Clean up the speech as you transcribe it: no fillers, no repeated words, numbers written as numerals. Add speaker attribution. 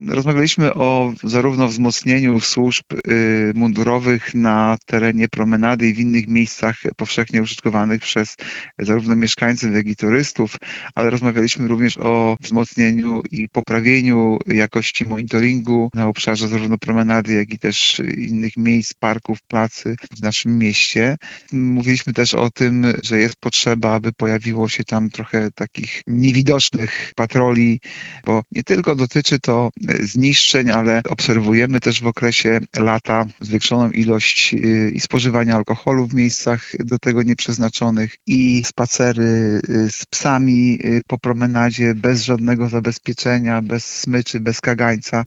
Speaker 1: Rozmawialiśmy o zarówno wzmocnieniu służb mundurowych na terenie promenady i w innych miejscach powszechnie użytkowanych przez zarówno mieszkańców, jak i turystów, ale rozmawialiśmy również o wzmocnieniu i poprawieniu jakości monitoringu na obszarze zarówno promenady, jak i też innych miejsc, parków, placy w naszym mieście. Mówiliśmy też o tym, że jest potrzeba, aby pojawiło się tam trochę takich niewidocznych patroli, bo nie tylko dotyczy to zniszczeń, ale obserwujemy też w okresie lata zwiększoną ilość i spożywania alkoholu w miejscach do tego nieprzeznaczonych i spacery z psami po promenadzie bez żadnego zabezpieczenia, bez smyczy, bez kagańca.